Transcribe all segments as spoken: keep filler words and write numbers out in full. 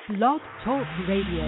Blog Talk Radio.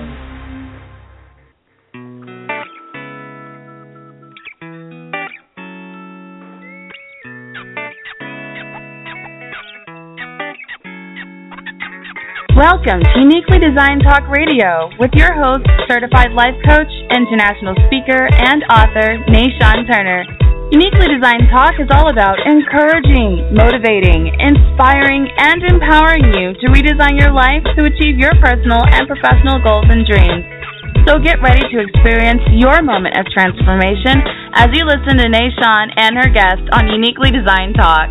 Welcome to Uniquely Designed Talk Radio with your host, certified life coach, international speaker, and author, Nashawn Turner. Uniquely Designed Talk is all about encouraging, motivating, inspiring, and empowering you to redesign your life to achieve your personal and professional goals and dreams. So get ready to experience your moment of transformation as you listen to Nashawn and her guest on Uniquely Designed Talk.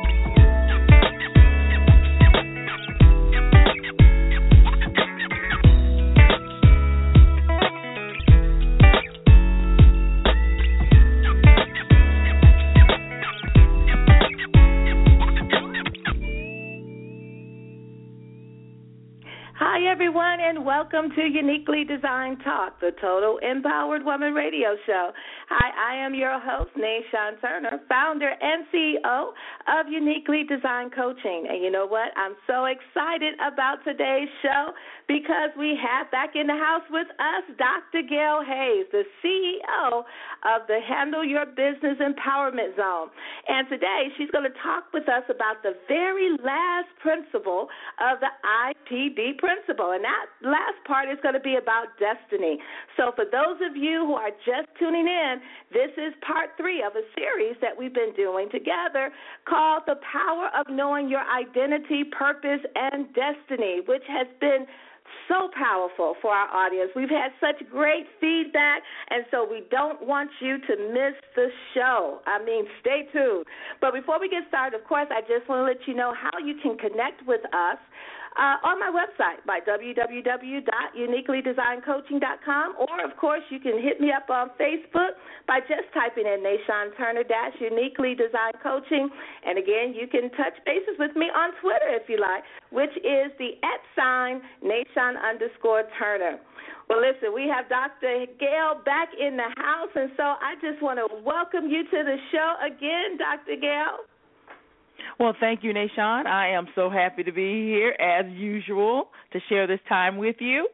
Hi, everyone, and welcome to Uniquely Designed Talk, the Total Empowered Woman radio show. Hi, I am your host, Nashawn Turner, founder and C E O of Uniquely Designed Coaching. And you know what? I'm so excited about today's show because we have back in the house with us Doctor Gail Hayes, the C E O of the Handle Your Business Empowerment Zone. And today she's going to talk with us about the very last principle of the I P D principle. And that last part is going to be about destiny. So for those of you who are just tuning in, this is part three of a series that we've been doing together called The Power of Knowing Your Identity, Purpose, and Destiny, which has been so powerful for our audience. We've had such great feedback, and so we don't want you to miss the show. I mean, stay tuned. But before we get started, of course, I just want to let you know how you can connect with us Uh, on my website by w w w dot uniquely designed coaching dot com, or, of course, you can hit me up on Facebook by just typing in Nashawn Turner dash Uniquely Designed Coaching. And, again, you can touch bases with me on Twitter if you like, which is the at sign Nashawn underscore Turner. Well, listen, we have Doctor Gail back in the house, and so I just want to welcome you to the show again, Doctor Gail. Well, thank you, Nashawn. I am so happy to be here, as usual, to share this time with you.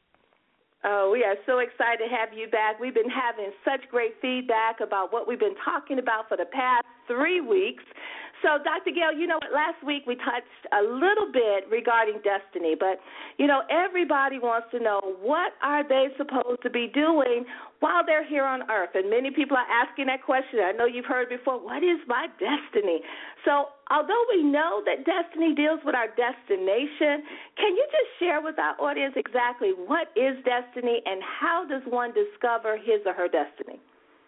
Oh, we are so excited to have you back. We've been having such great feedback about what we've been talking about for the past three weeks. So, Doctor Gail, you know what, last week we touched a little bit regarding destiny, but, you know, everybody wants to know what are they supposed to be doing while they're here on earth, and many people are asking that question. I know you've heard before, what is my destiny? So, although we know that destiny deals with our destination, can you just share with our audience exactly what is destiny and how does one discover his or her destiny?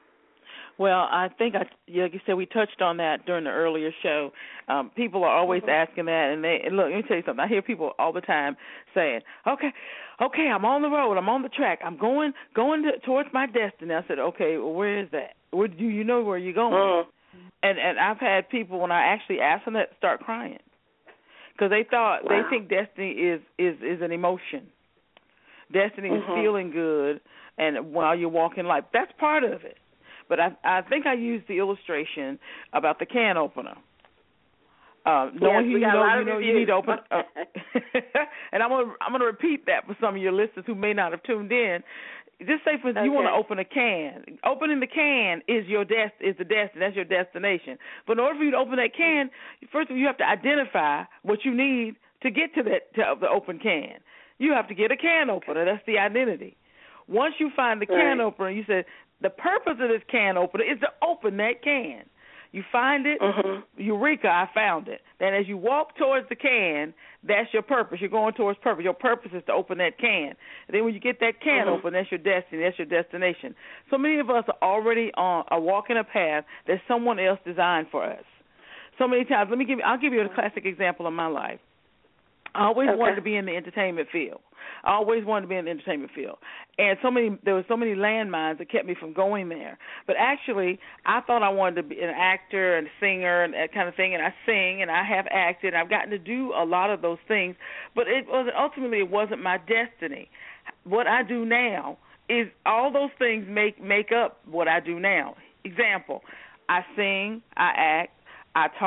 Well, I think, I, like you said, we touched on that during the earlier show. Um, people are always mm-hmm. asking that, and they and look, let me tell you something. I hear people all the time saying, okay, okay, I'm on the road, I'm on the track, I'm going going to, towards my destiny. I said, okay, well, where is that? Where do you know where you're going? Mm-hmm. And and I've had people, when I actually ask them that, start crying because they thought, wow. they think destiny is, is, is an emotion. Destiny mm-hmm. is feeling good, and while you're walking life, that's part of it. But I, I think I used the illustration about the can opener. Uh, knowing yes, who you know, you know, you need to open. Uh, and I'm gonna I'm gonna repeat that for some of your listeners who may not have tuned in. Just say, for instance, okay. you want to open a can. Opening the can is your dest is the destiny. That's your destination. But in order for you to open that can, first of all, you have to identify what you need to get to that to the open can. You have to get a can opener. That's the identity. Once you find the can right. opener, you said, the purpose of this can opener is to open that can. You find it, mm-hmm. Eureka, I found it. Then as you walk towards the can, that's your purpose. You're going towards purpose. Your purpose is to open that can. And then when you get that can mm-hmm. open, that's your destiny, that's your destination. So many of us are already on, are walking a path that someone else designed for us. So many times, let me give you, I'll give you a classic example of my life. I always okay. wanted to be in the entertainment field. I always wanted to be in the entertainment field. And so many, there were so many landmines that kept me from going there. But actually, I thought I wanted to be an actor and a singer and that kind of thing, and I sing and I have acted, and I've gotten to do a lot of those things. But it was ultimately, it wasn't my destiny. What I do now is all those things make, make up what I do now. Example, I sing, I act, I talk,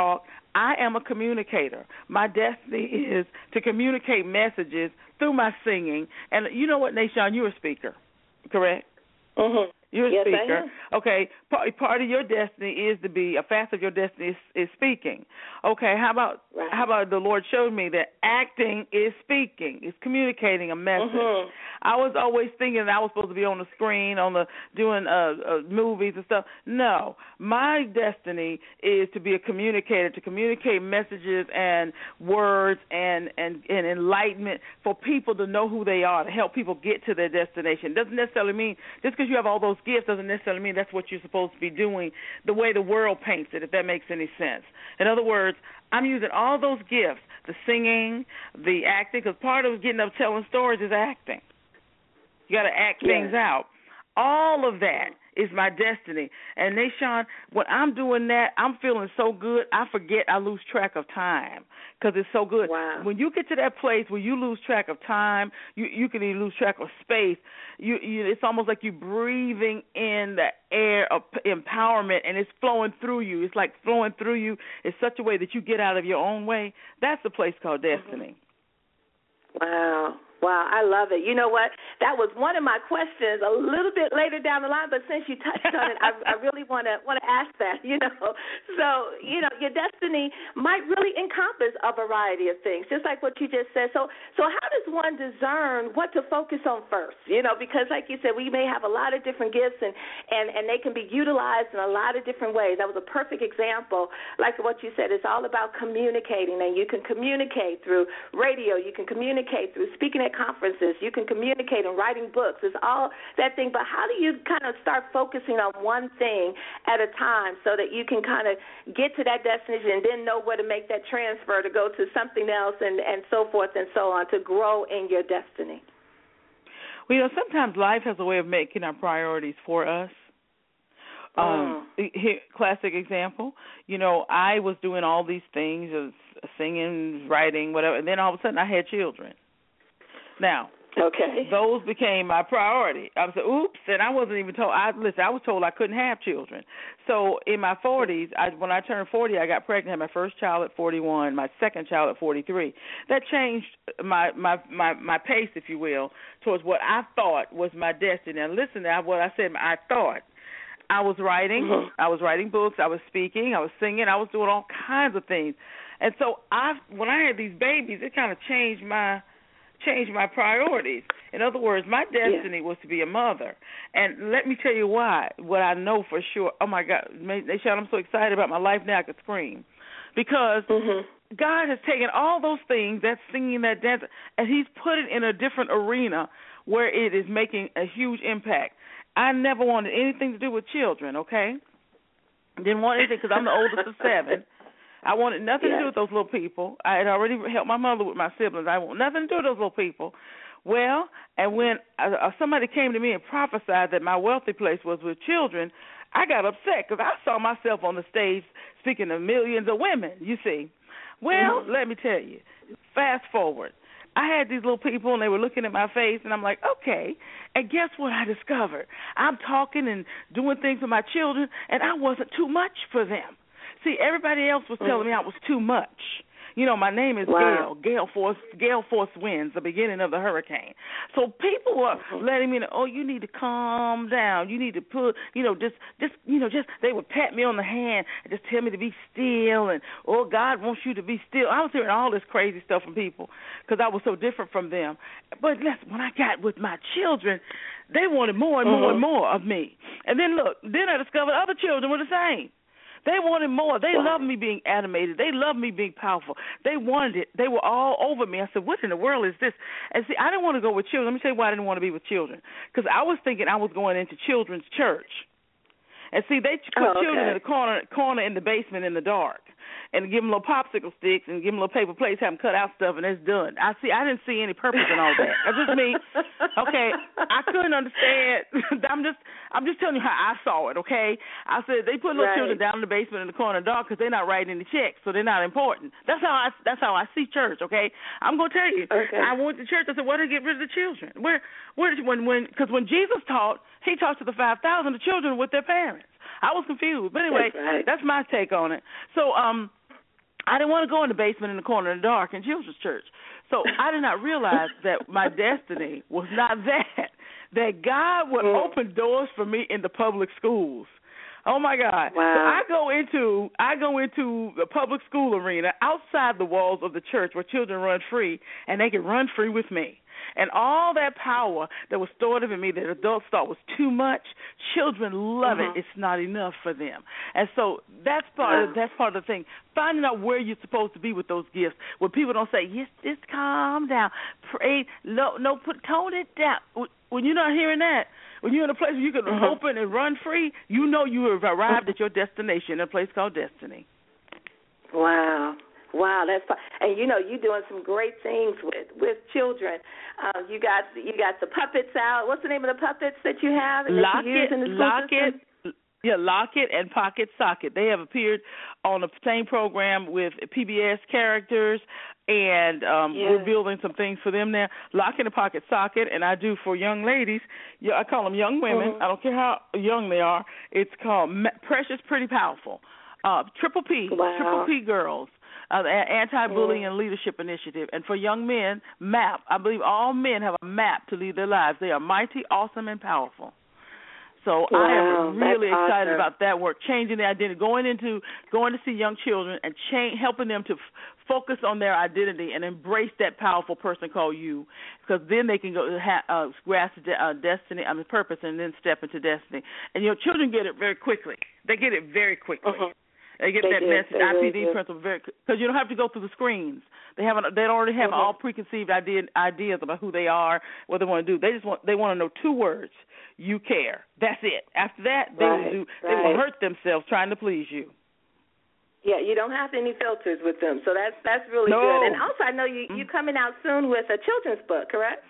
I am a communicator. My destiny is to communicate messages through my singing. And you know what, Nation, you're a speaker, correct? Mm-hmm. You're a yes, speaker. I am. Okay, part, part of your destiny is to be, a facet of your destiny is, is speaking. Okay, how about right. how about the Lord showed me that acting is speaking, is communicating a message. Mm-hmm. I was always thinking that I was supposed to be on the screen, on the doing uh, uh, movies and stuff. No, my destiny is to be a communicator, to communicate messages and words and, and, and enlightenment for people to know who they are, to help people get to their destination. Doesn't necessarily mean, just because you have all those gifts doesn't necessarily mean that's what you're supposed to be doing the way the world paints it, if that makes any sense. In other words, I'm using all those gifts, the singing, the acting, because part of getting up telling stories is acting. You got to act yeah. things out. All of that is my destiny. And Nation, when I'm doing that, I'm feeling so good, I forget I lose track of time because it's so good. Wow. When you get to that place where you lose track of time, you you can even lose track of space. You, you it's almost like you're breathing in the air of empowerment, and it's flowing through you. It's like flowing through you in such a way that you get out of your own way. That's the place called destiny. Mm-hmm. Wow. Wow, I love it. You know what? That was one of my questions a little bit later down the line, but since you touched on it, I, I really want to want to ask that, you know. So, you know, your destiny might really encompass a variety of things, just like what you just said. So, so how does one discern what to focus on first? You know, because like you said, we may have a lot of different gifts, and, and, and they can be utilized in a lot of different ways. That was a perfect example, like what you said. It's all about communicating, and you can communicate through radio. You can communicate through speaking at conferences. You can communicate and writing books. It's all that thing. But how do you kind of start focusing on one thing at a time so that you can kind of get to that destination and then know where to make that transfer to go to something else and, and so forth and so on to grow in your destiny? Well, you know, sometimes life has a way of making our priorities for us. Um, mm. here, classic example, you know, I was doing all these things, uh, singing, writing, whatever, and then all of a sudden I had children. Now, okay, those became my priority. I was like, oops, and I wasn't even told. I listen. I was told I couldn't have children. So in my forties, I, when I turned forty, I got pregnant. Had my first child at forty-one, my second child at forty-three. That changed my my my, my pace, if you will, towards what I thought was my destiny. And listen to what I said. I thought. I was writing. Mm-hmm. I was writing books. I was speaking. I was singing. I was doing all kinds of things. And so I, when I had these babies, it kind of changed my. Change my priorities. In other words, my destiny yeah. was to be a mother. And let me tell you why, what I know for sure. Oh, my God, Nation, I'm so excited about my life now I could scream. Because mm-hmm. God has taken all those things, that singing, that dancing, and he's put it in a different arena where it is making a huge impact. I never wanted anything to do with children, okay? Didn't want anything because I'm the oldest of seven. I wanted nothing yes. to do with those little people. I had already helped my mother with my siblings. I want nothing to do with those little people. Well, and when uh, somebody came to me and prophesied that my wealthy place was with children, I got upset because I saw myself on the stage speaking to millions of women, you see. Well, mm-hmm. let me tell you, fast forward. I had these little people, and they were looking at my face, and I'm like, okay. And guess what I discovered? I'm talking and doing things with my children, and I wasn't too much for them. See, everybody else was telling me I was too much. You know, my name is wow. Gale, Gale Force, Gale Force Winds, the beginning of the hurricane. So people were mm-hmm. letting me know, oh, you need to calm down. You need to put, you know, just, just, you know, just, they would pat me on the hand and just tell me to be still and, oh, God wants you to be still. I was hearing all this crazy stuff from people because I was so different from them. But listen, when I got with my children, they wanted more and more mm-hmm. and more of me. And then, look, then I discovered other children were the same. They wanted more. They wow. loved me being animated. They loved me being powerful. They wanted it. They were all over me. I said, what in the world is this? And see, I didn't want to go with children. Let me tell you why I didn't want to be with children. Because I was thinking I was going into children's church. And see, they put oh, okay. children in the corner, corner in the basement in the dark, and give them little popsicle sticks and give them little paper plates, have them cut out stuff, and it's done. I see. I didn't see any purpose in all that. That's just me. Okay, I couldn't understand. I'm just, I'm just telling you how I saw it. Okay, I said they put little right. children down in the basement in the corner of the dark because they're not writing any checks, so they're not important. That's how I, that's how I see church. Okay, I'm gonna tell you. Okay. I went to church. I said, why did I get rid of the children? Where, where did when, when, because when Jesus taught, he talked to the five thousand, the children with their parents. I was confused. But anyway, that's, right. that's my take on it. So um, I didn't want to go in the basement in the corner in the dark in children's church. So I did not realize that my destiny was not that, that God would mm. open doors for me in the public schools. Oh my God! Wow. So I go into I go into the public school arena outside the walls of the church where children run free, and they can run free with me. And all that power that was stored up in me that adults thought was too much, children love mm-hmm. it. It's not enough for them. And so that's part of, that's part of the thing. Finding out where you're supposed to be with those gifts. When people don't say, yes, just calm down, pray, no, no, put tone it down. When you're not hearing that, when you're in a place where you can mm-hmm. open and run free, you know you have arrived at your destination, a place called destiny. Wow. Wow, that's fun. And you know you're doing some great things with with children. Um, you got you got the puppets out. What's the name of the puppets that you have? And Lock that you use it, in the school lock system? it, yeah, Lock It and Pocket Socket. They have appeared on the same program with P B S characters, and um, yeah. we're building some things for them now. Lock It and Pocket Socket, and I do for young ladies. Yeah, I call them young women. Mm-hmm. I don't care how young they are. It's called Precious, Pretty, Powerful. Uh, Triple P, wow. Triple P girls. Uh, the Anti-Bullying mm. and Leadership Initiative. And for young men, MAP. I believe all men have a map to lead their lives. They are mighty, awesome, and powerful. So wow, I am really excited awesome. about that work, changing their identity, going into going to see young children and change, helping them to f- focus on their identity and embrace that powerful person called you, because then they can go ha- uh, grasp de- uh, destiny, I mean purpose, and then step into destiny. And your children get it very quickly. They get it very quickly. Uh-huh. They get they that do. message, they I P D really principle, very because you don't have to go through the screens. They have they already have mm-hmm. all preconceived idea, ideas about who they are, what they want to do. They just want they want to know two words: you care. That's it. After that, they right, will do right. they will hurt themselves trying to please you. Yeah, you don't have any filters with them, so that's that's really no. good. And also, I know you you coming out soon with a children's book, correct?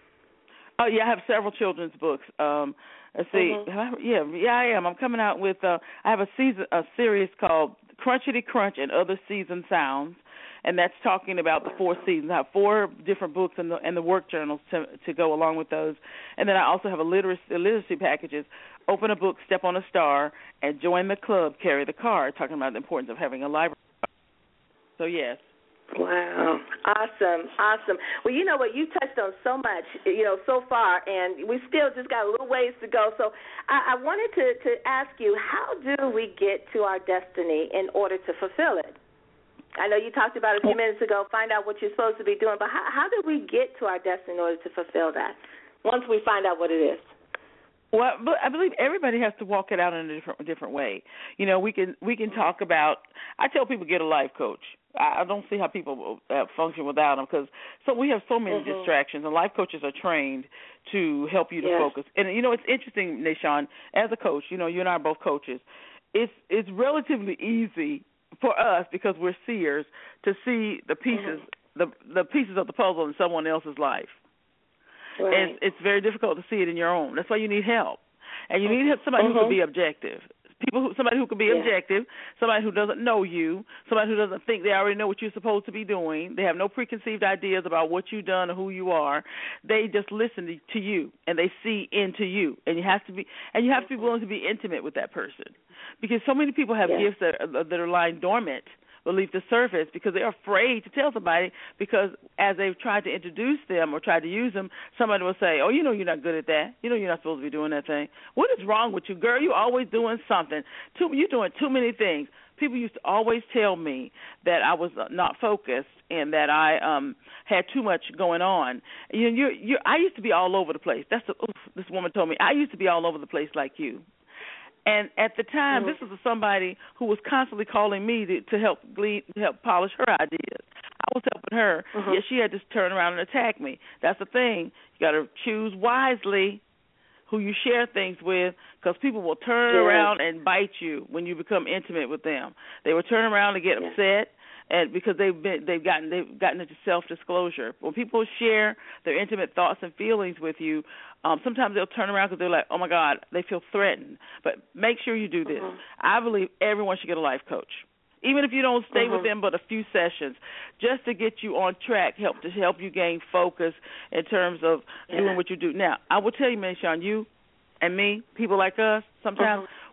Oh yeah, I have several children's books. Um, let's see, mm-hmm. yeah, yeah, I am. I'm coming out with. Uh, I have a season, a series called Crunchity Crunch and Other Season Sounds, and that's talking about the four seasons. I have four different books and the and the work journals to to go along with those, and then I also have a literacy literacy packages. Open a book, step on a star, and join the club. Carry the card. Talking about the importance of having a library. So yes. Wow. Awesome. Awesome. Well, you know what? You touched on so much, you know, so far, and we still just got a little ways to go. So I, I wanted to, to ask you, how do we get to our destiny in order to fulfill it? I know you talked about it a few minutes ago, find out what you're supposed to be doing, but how, how do we get to our destiny in order to fulfill that once we find out what it is? Well, but I believe everybody has to walk it out in a different different way. You know, we can we can talk about. I tell people get a life coach. I, I don't see how people uh, function without them, because so we have so many mm-hmm. distractions, and life coaches are trained to help you to yes. focus. And you know, it's interesting, Nashawn, as a coach. You know, you and I are both coaches. It's it's relatively easy for us, because we're seers, to see the pieces mm-hmm. the the pieces of the puzzle in someone else's life. Right. It's, it's very difficult to see it in your own. That's why you need help, and you need somebody mm-hmm. who can be objective. People, who, somebody who can be yeah. objective, somebody who doesn't know you, somebody who doesn't think they already know what you're supposed to be doing. They have no preconceived ideas about what you've done or who you are. They just listen to you, and they see into you, and you have to be, and you have to be willing to be intimate with that person, because so many people have yeah. gifts that are, that are lying dormant beneath the surface, because they're afraid to tell somebody, because as they've tried to introduce them or tried to use them, somebody will say, oh, you know you're not good at that. You know you're not supposed to be doing that thing. What is wrong with you, girl? You're always doing something. Too, you're doing too many things. People used to always tell me that I was not focused and that I um, had too much going on. You know, you're, you're, I used to be all over the place. That's the, oof, this woman told me. I used to be all over the place like you. And at the time, mm-hmm. this was somebody who was constantly calling me to, to help lead, to help polish her ideas. I was helping her, mm-hmm. yet she had to turn around and attack me. That's the thing. You got to choose wisely who you share things with, because people will turn yeah. around and bite you when you become intimate with them. They will turn around and get yeah. upset, and because they've been they've gotten they've gotten into self-disclosure. When people share their intimate thoughts and feelings with you, um, sometimes they'll turn around because they're like, oh my God, they feel threatened. But make sure you do this. Mm-hmm. I believe everyone should get a life coach, even if you don't stay mm-hmm. with them but a few sessions, just to get you on track, help to help you gain focus in terms of yeah. doing what you do. Now, I will tell you, Nashawn, you and me, people like us, sometimes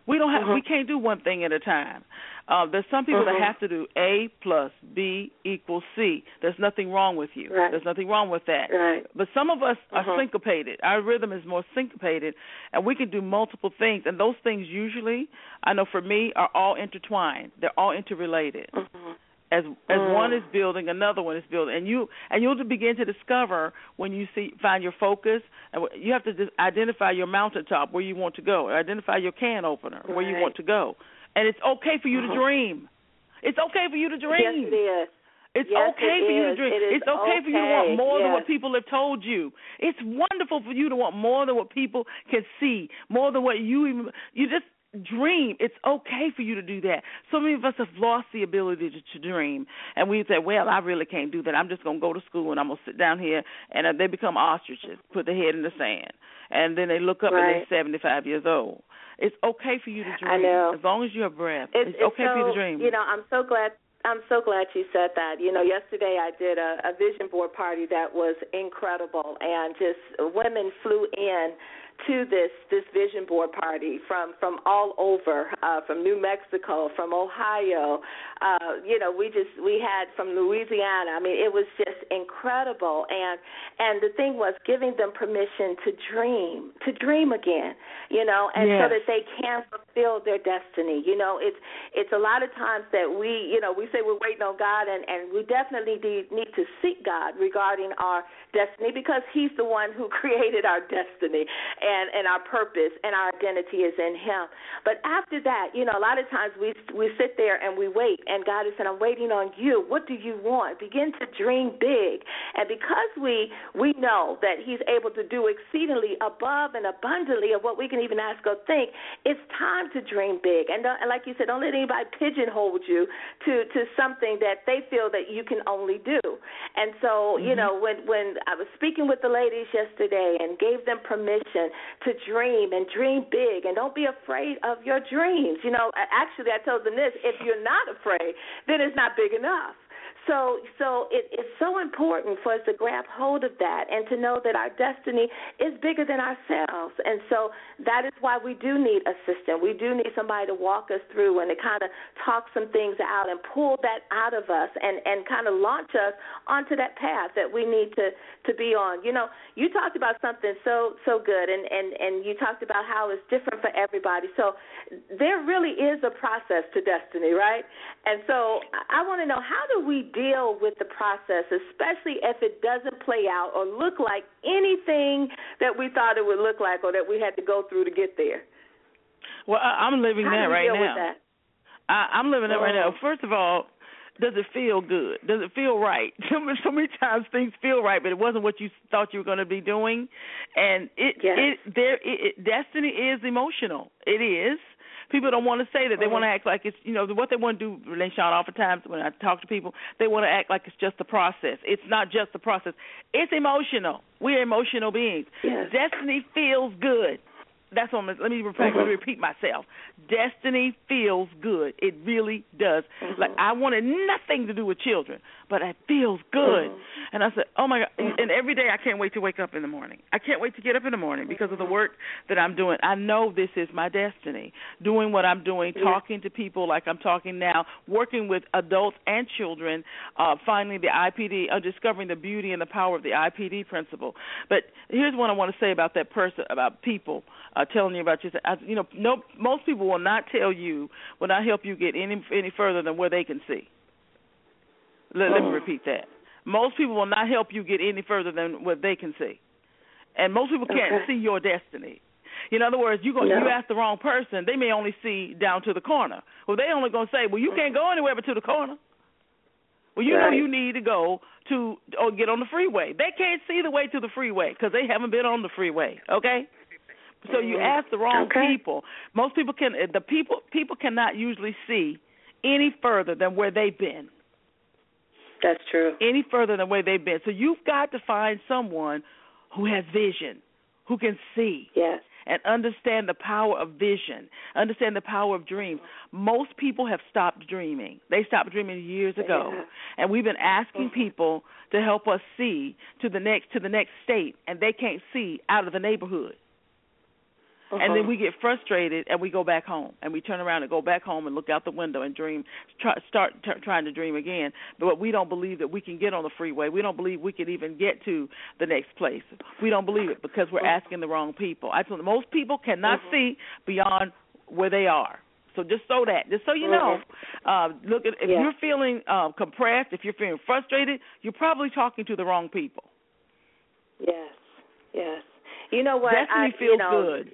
We don't have. Mm-hmm. We can't do one thing at a time. Uh, there's some people mm-hmm. that have to do A plus B equals C. There's nothing wrong with you. Right. There's nothing wrong with that. Right. But some of us mm-hmm. are syncopated. Our rhythm is more syncopated, and we can do multiple things. And those things usually, I know for me, are all intertwined. They're all interrelated. Mm-hmm. As as mm. one is building, another one is building, and you and you'll begin to discover when you see find your focus, and you have to just identify your mountaintop where you want to go, or identify your can opener where right. you want to go. And it's okay for you mm-hmm. to dream. It's okay for you to dream. Yes, it is. It's yes, okay it for you is. to dream. It is it's okay, okay for you to want more yes. than what people have told you. It's wonderful for you to want more than what people can see, more than what you even you just dream. It's okay for you to do that. So many of us have lost the ability to, to dream, and we say, well, I really can't do that. I'm just going to go to school and I'm going to sit down here, and uh, they become ostriches, put their head in the sand, and then they look up right. and they're seventy-five years old. It's okay for you to dream. I know. As long as you have breath, it's, it's, it's okay so, for you to dream. You know, I'm so glad I'm so glad you said that. You know, yesterday I did a, a vision board party that was incredible, and just women flew in to this this vision board party from, from all over, uh, from New Mexico, from Ohio. Uh, you know, we just we had from Louisiana. I mean, it was just incredible. And and the thing was giving them permission to dream, to dream again. You know, and yes. so that they can fulfill their destiny. You know, it's it's a lot of times that we you know we say we're waiting on God, and, and we definitely need, need to seek God regarding our destiny, because He's the one who created our destiny. And, and our purpose and our identity is in Him. But after that, you know, a lot of times we we sit there and we wait, and God is saying, I'm waiting on you. What do you want? Begin to dream big. And because we we know that He's able to do exceedingly above and abundantly of what we can even ask or think, it's time to dream big. And, and like you said, don't let anybody pigeonhole you to, to something that they feel that you can only do. And so, mm-hmm. you know, when, when I was speaking with the ladies yesterday and gave them permission to dream and dream big, and don't be afraid of your dreams. You know, actually, I told them this: if you're not afraid, then it's not big enough. So, so it, it's so important for us to grab hold of that and to know that our destiny is bigger than ourselves. And so that is why we do need assistance. We do need somebody to walk us through and to kind of talk some things out and pull that out of us and, and kind of launch us onto that path that we need to, to be on. You know, you talked about something so so good, and, and, and you talked about how it's different for everybody. So there really is a process to destiny, right? And so I want to know, how do we deal with the process, especially if it doesn't play out or look like anything that we thought it would look like or that we had to go through to get there? Well, I'm living How that do we right deal now. With that? I, I'm living that oh. right now. First of all, does it feel good? Does it feel right? So many times things feel right, but it wasn't what you thought you were going to be doing. And it, yes. it, there, it, it, destiny is emotional. It is. People don't want to say that. They mm-hmm. want to act like it's, you know, what they want to do, Renee Sean, oftentimes when I talk to people, they want to act like it's just the process. It's not just the process. It's emotional. We're emotional beings. Yes. Destiny feels good. That's what I'm, let me repeat, mm-hmm. repeat myself. Destiny feels good. It really does. Mm-hmm. Like, I wanted nothing to do with children, but it feels good. Mm-hmm. And I said, oh, my God. Mm-hmm. And every day I can't wait to wake up in the morning. I can't wait to get up in the morning because of the work that I'm doing. I know this is my destiny, doing what I'm doing, yeah. talking to people like I'm talking now, working with adults and children, uh, finding the I P D, uh, discovering the beauty and the power of the I P D principle. But here's what I want to say about that person, about people. Uh, telling you about yourself. You know, no, most people will not tell you, will not help you get any any further than where they can see. Let, let me repeat that. Most people will not help you get any further than what they can see. And most people can't okay. see your destiny. In other words, you go, no. you ask the wrong person, they may only see down to the corner. Well, they only going to say, well, you can't go anywhere but to the corner. Well, you right. know you need to go to or get on the freeway. They can't see the way to the freeway because they haven't been on the freeway, okay? So you ask the wrong okay. people. Most people can the people people cannot usually see any further than where they've been. That's true. Any further than where they've been. So you've got to find someone who has vision, who can see. Yes. And understand the power of vision, understand the power of dreams. Most people have stopped dreaming. They stopped dreaming years ago. Yeah. And we've been asking mm-hmm. people to help us see to the next to the next state, and they can't see out of the neighborhood. Uh-huh. And then we get frustrated and we go back home and we turn around and go back home and look out the window and dream, try, start t- trying to dream again. But we don't believe that we can get on the freeway. We don't believe we can even get to the next place. We don't believe it because we're asking the wrong people. I told most people cannot uh-huh. see beyond where they are. So just so that, just so you know, uh, look at if yeah. you're feeling uh, compressed, if you're feeling frustrated, you're probably talking to the wrong people. Yes, yes. You know what? Destiny I, feels you know, good.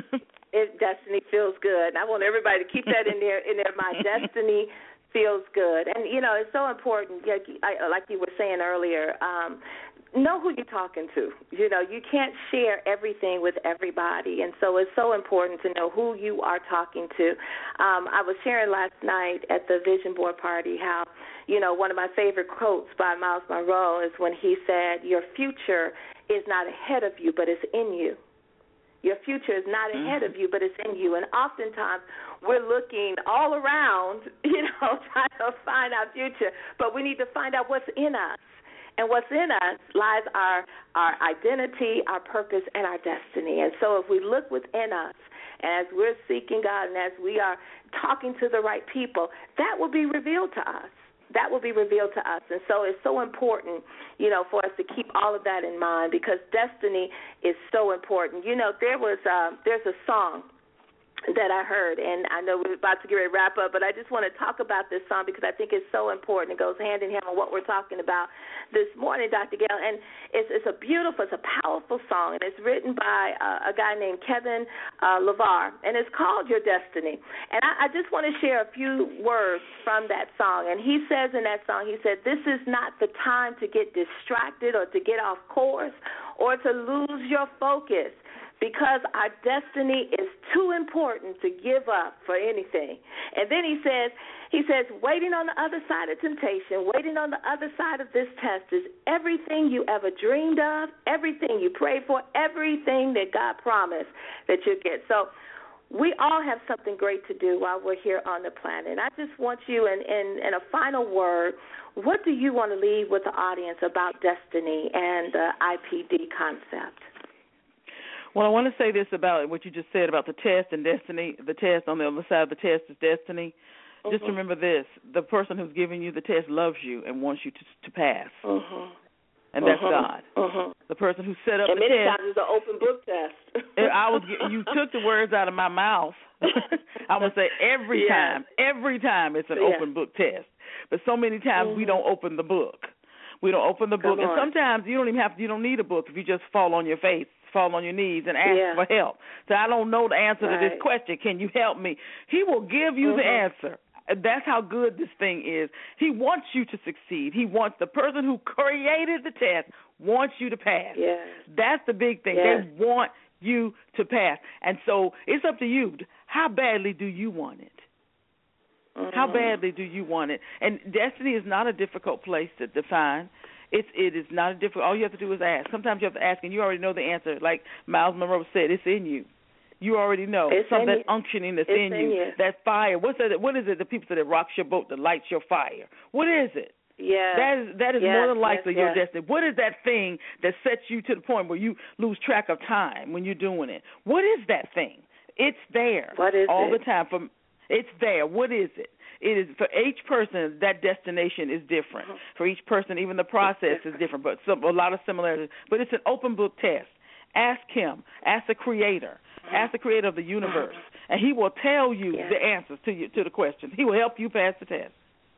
it, destiny feels good. And I want everybody to keep that in their in their mind. Destiny feels good, and you know it's so important. Like, I, like you were saying earlier, um, know who you're talking to. You know, you can't share everything with everybody, and so it's so important to know who you are talking to. Um, I was sharing last night at the Vision Board party how, you know, one of my favorite quotes by Miles Monroe is when he said, "Your future is not ahead of you, but it's in you." Your future is not ahead of you, but it's in you. And oftentimes we're looking all around, you know, trying to find our future, but we need to find out what's in us. And what's in us lies our our identity, our purpose, and our destiny. And so if we look within us, as we're seeking God and as we are talking to the right people, that will be revealed to us. That will be revealed to us. And so it's so important, you know, for us to keep all of that in mind because destiny is so important. You know, there was uh, there's a song that I heard, and I know we're about to get ready to wrap up, but I just want to talk about this song because I think it's so important. It goes hand in hand with what we're talking about this morning, Doctor Gail, and it's, it's a beautiful, it's a powerful song, and it's written by uh, a guy named Kevin uh, LeVar, and it's called Your Destiny. And I, I just want to share a few words from that song, and he says in that song, he said, "This is not the time to get distracted or to get off course or to lose your focus, because our destiny is too important to give up for anything." And then he says, he says, "Waiting on the other side of temptation, waiting on the other side of this test is everything you ever dreamed of, everything you prayed for, everything that God promised that you'll get." So we all have something great to do while we're here on the planet. And I just want you, in, in, in a final word, what do you want to leave with the audience about destiny and the I P D concept? Well, I want to say this about what you just said about the test and destiny. The test, on the other side of the test is destiny. Mm-hmm. Just remember this. The person who's giving you the test loves you and wants you to, to pass. Mm-hmm. And that's mm-hmm. God. Mm-hmm. The person who set up and the many test. times it's an open book test. I was. You took the words out of my mouth. I'm going to say every yes. time, every time it's an yes. open book test. But so many times mm-hmm. we don't open the book. We don't open the book. And sometimes you don't even have to, you don't need a book if you just fall on your face. Fall on your knees and ask yeah. for help. So I don't know the answer right. to this question. Can you help me? He will give you mm-hmm. the answer. That's how good this thing is. He wants you to succeed. He wants the person who created the test wants you to pass. Yes. That's the big thing. Yes. They want you to pass. And so it's up to you. How badly do you want it? Mm-hmm. How badly do you want it? And destiny is not a difficult place to define. It's, it is not a difficult. All you have to do is ask. Sometimes you have to ask, and you already know the answer. Like Miles Monroe said, it's in you. You already know. It's Some that you. unctioning that's it's in, in you. you. That fire. What's that? What is it? The people say that rocks your boat, that lights your fire. What is it? Yeah. That is that is yes, more than likely yes, your yes. destiny. What is that thing that sets you to the point where you lose track of time when you're doing it? What is that thing? It's there. What is all it? the time. From it's there. What is it? It is for each person. That destination is different. Mm-hmm. For each person, even the process is different. But some, a lot of similarities. But it's an open book test. Ask him. Ask the Creator. Mm-hmm. Ask the Creator of the universe, mm-hmm. and he will tell you yes. the answers to you to the questions. He will help you pass the test.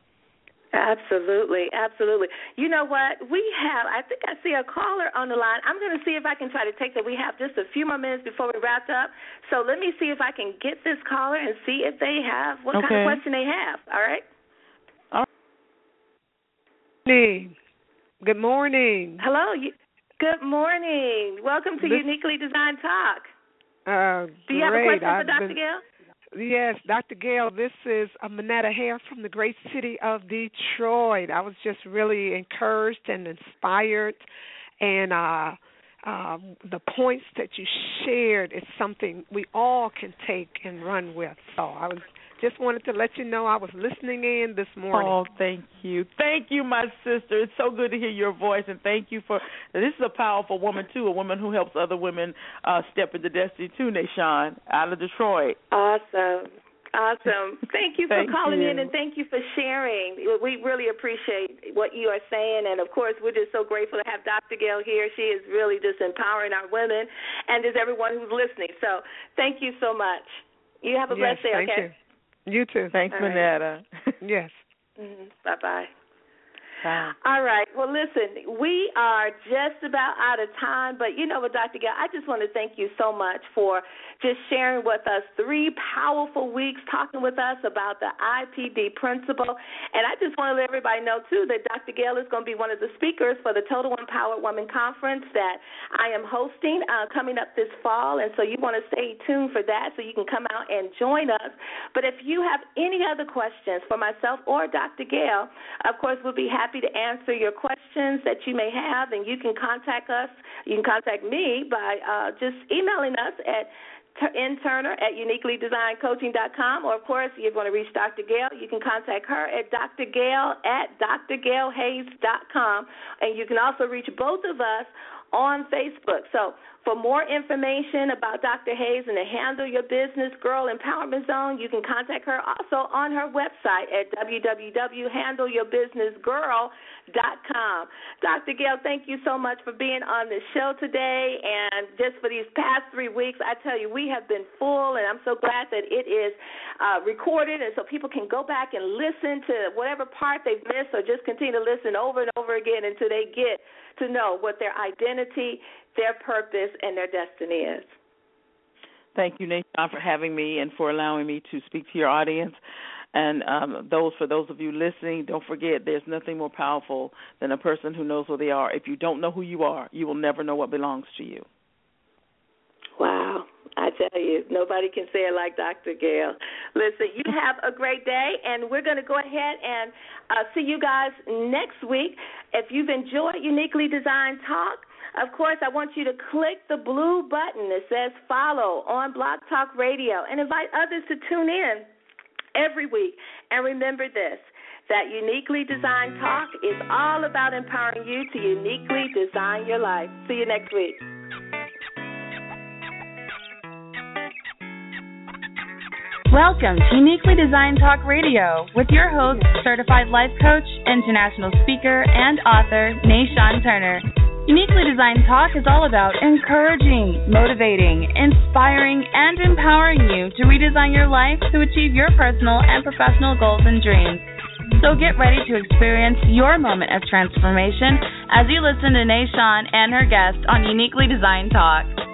Absolutely, absolutely. You know what? We have, I think I see a caller on the line. I'm going to see if I can try to take that. We have just a few more minutes before we wrap up. So let me see if I can get this caller and see if they have, what okay. kind of question they have. All right? All right. Good morning. Hello. You, good morning. Welcome to this, Uniquely Designed Talk. Uh, Do you great. have a question I've for Doctor been... Gail? Yes, Doctor Gail, this is uh, Manetta Hare from the great city of Detroit. I was just really encouraged and inspired, and uh, uh, the points that you shared is something we all can take and run with. So I was just wanted to let you know I was listening in this morning. Oh, thank you. Thank you, my sister. It's so good to hear your voice, and thank you for – this is a powerful woman, too, a woman who helps other women uh, step into destiny, too, Nashawn, out of Detroit. Awesome. Awesome. Thank you for thank calling you. in, and thank you for sharing. We really appreciate what you are saying, and, of course, we're just so grateful to have Doctor Gail here. She is really just empowering our women and just everyone who's listening. So thank you so much. You have a yes, blessed day, thank okay? You. You too. Thanks, All Manetta. Right. Yes. Mm-hmm. Bye-bye. Bye. All right. Well, listen, we are just about out of time, but you know what, Doctor Gail, I just want to thank you so much for just sharing with us three powerful weeks, talking with us about the I P D principle. And I just want to let everybody know, too, that Doctor Gail is going to be one of the speakers for the Total Empowered Woman Conference that I am hosting uh, coming up this fall. And so you want to stay tuned for that so you can come out and join us. But if you have any other questions for myself or Doctor Gail, of course, we'll be happy to answer your questions that you may have, and you can contact us. You can contact me by uh, just emailing us at nturner at uniquely designed coaching dot com, or, of course, if you want to reach Doctor Gail, you can contact her at Doctor Gail at dr gail hayes dot com, and you can also reach both of us on Facebook. So for more information about Doctor Hayes and to handle your business Girl Empowerment Zone, you can contact her also on her website at w w w dot handle your business girl dot com. Doctor Gail, thank you so much for being on the show today, and just for these past three weeks, I tell you, we have been full, and I'm so glad that it is uh, recorded, and so people can go back and listen to whatever part they've missed, or just continue to listen over and over again until they get to know what their identity, their purpose, and their destiny is. Thank you, Nashawn, for having me and for allowing me to speak to your audience. And um, those for those of you listening, don't forget there's nothing more powerful than a person who knows who they are. If you don't know who you are, you will never know what belongs to you. Wow. I tell you, nobody can say it like Doctor Gail. Listen, you have a great day, and we're going to go ahead and uh, see you guys next week. If you've enjoyed Uniquely Designed Talk, of course, I want you to click the blue button that says follow on Blog Talk Radio and invite others to tune in every week. And remember this, that Uniquely Designed Talk is all about empowering you to uniquely design your life. See you next week. Welcome to Uniquely Designed Talk Radio with your host, certified life coach, international speaker, and author, Nashawn Turner. Uniquely Designed Talk is all about encouraging, motivating, inspiring, and empowering you to redesign your life to achieve your personal and professional goals and dreams. So get ready to experience your moment of transformation as you listen to Nashawn and her guest on Uniquely Designed Talk.